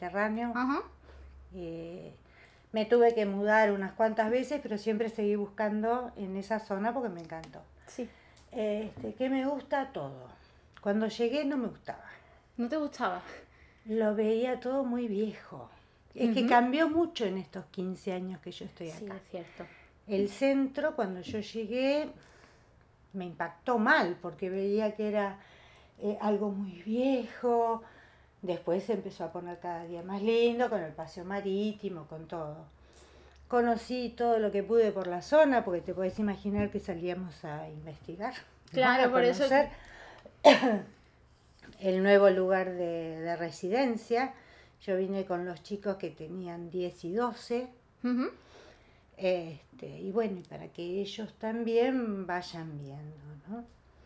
Mediterráneo. Ajá. Me tuve que mudar unas cuantas veces, pero siempre seguí buscando en esa zona porque me encantó. Sí. ¿Qué me gusta? Todo. Cuando llegué no me gustaba. ¿No te gustaba? Lo veía todo muy viejo. Es que Ujú. cambió mucho en estos 15 años que yo estoy Sí, acá. es cierto. El centro, cuando yo llegué, me impactó mal porque veía que era algo muy viejo. Después se empezó a poner cada día más lindo con el paseo marítimo, con todo. Conocí todo lo que pude por la zona, porque te podés imaginar que salíamos a investigar, ¿no? Claro, A por eso. conocer el nuevo lugar de residencia. Yo vine con los chicos que tenían 10 y 12. Ujú. Y bueno, para que ellos también vayan viendo, ¿no?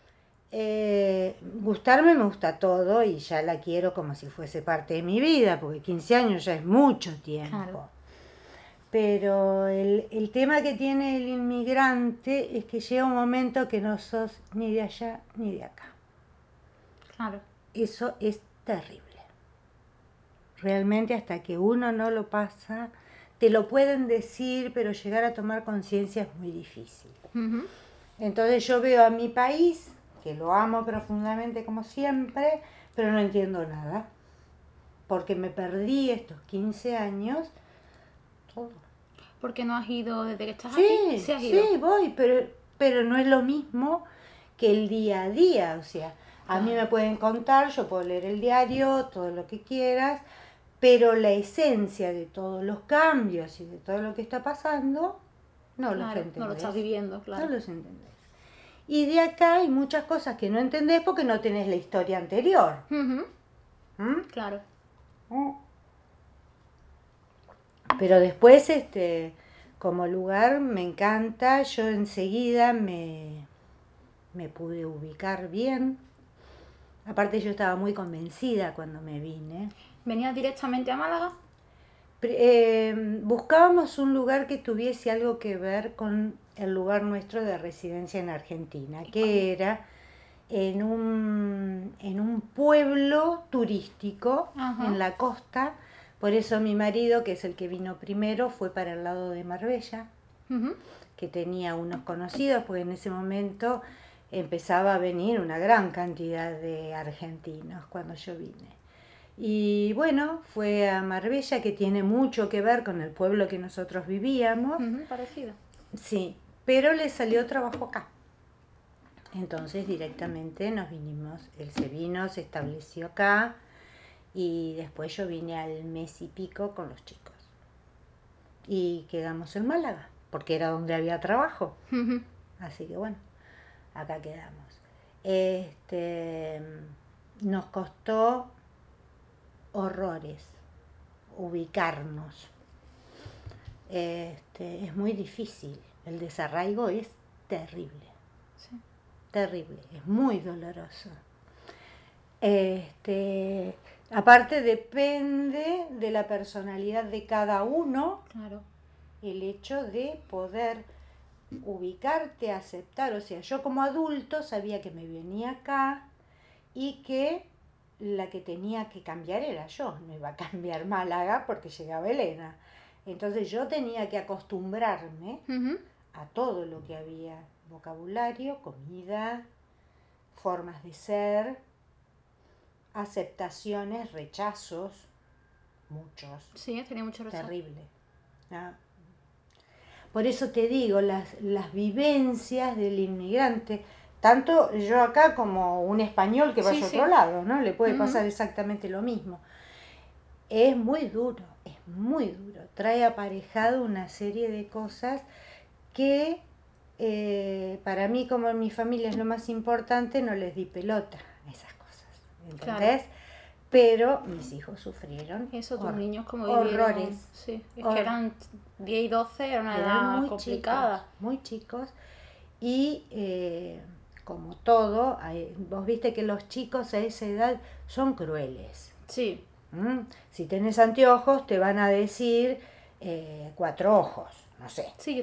Gustarme me gusta todo y ya la quiero como si fuese parte de mi vida, porque 15 años ya es mucho tiempo. Claro. Pero el tema que tiene el inmigrante es que llega un momento que no sos ni de allá ni de acá. Claro. Eso es terrible. Realmente hasta que uno no lo pasa, te lo pueden decir, pero llegar a tomar conciencia es muy difícil. Ujú. Entonces yo veo a mi país, que lo amo profundamente como siempre, pero no entiendo nada. Porque me perdí estos 15 años, todo. ¿Por qué no has ido desde que estás aquí? Sí, Sí has ido. sí, voy, pero no es lo mismo que el día a día. O sea, a mí me pueden contar, yo puedo leer el diario, todo lo que quieras, pero la esencia de todos los cambios y de todo lo que está pasando, no los Claro, entendés. no lo estás viviendo, claro. No los entendés. Y de acá hay muchas cosas que no entendés porque no tenés la historia anterior. Ujú. ¿Mm? Claro. Pero después, como lugar, me encanta. Yo enseguida me pude ubicar bien. Aparte yo estaba muy convencida cuando me vine. ¿Venías directamente a Málaga? Buscábamos un lugar que tuviese algo que ver con el lugar nuestro de residencia en Argentina, que era en un pueblo turístico. Ajá. En la costa. Por eso mi marido, que es el que vino primero, fue para el lado de Marbella, Ujú. que tenía unos conocidos, porque en ese momento empezaba a venir una gran cantidad de argentinos cuando yo vine. Y bueno, fue a Marbella, que tiene mucho que ver con el pueblo que nosotros vivíamos. Ujú, parecido. Sí, pero le salió trabajo acá. Entonces directamente nos vinimos, él se vino, se estableció acá y después yo vine al mes y pico con los chicos. Y quedamos en Málaga, porque era donde había trabajo. Ujú. Así que bueno, acá quedamos. Nos costó horrores ubicarnos. Es muy difícil, el desarraigo es terrible. Sí. Terrible, es muy doloroso. Aparte depende de la personalidad de cada uno, Claro. el hecho de poder ubicarte, aceptar. O sea, yo como adulto sabía que me venía acá y que la que tenía que cambiar era yo, no iba a cambiar Málaga porque llegaba Elena. Entonces yo tenía que acostumbrarme Ujú. a todo lo que había, vocabulario, comida, formas de ser, aceptaciones, rechazos, muchos, Sí, has tenido mucho rechazo. terrible. ¿No? Por eso te digo, las vivencias del inmigrante, tanto yo acá como un español que vaya Sí, a sí. otro lado, ¿no? Le puede Ujú. pasar exactamente lo mismo. Es muy duro, es muy duro. Trae aparejado una serie de cosas que para mí, como en mi familia es lo más importante, no les di pelota a esas cosas, ¿entendés? Claro. Pero mis hijos sufrieron Eso, tus niños como horrores. vivieron. Sí, es que eran 10 y 12, era una Eran edad muy complicada. chicos, muy chicos. Y como todo, vos viste que los chicos a esa edad son crueles. Sí. Si tenés anteojos te van a decir 4 ojos, no sé. Sí,